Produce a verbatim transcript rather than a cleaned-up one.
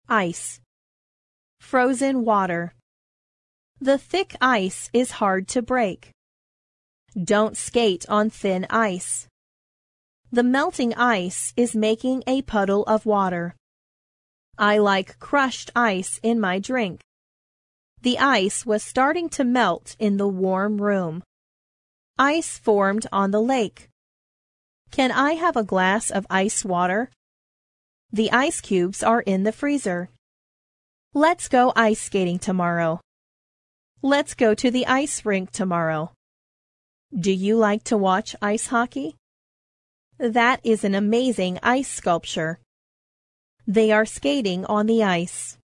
Ice. Frozen water. The thick ice is hard to break. Don't skate on thin ice. The melting ice is making a puddle of water. I like crushed ice in my drink. The ice was starting to melt in the warm room. Ice formed on the lake. Can I have a glass of ice water? The ice cubes are in the freezer. Let's go ice skating tomorrow. Let's go to the ice rink tomorrow. Do you like to watch ice hockey? That is an amazing ice sculpture. They are skating on the ice.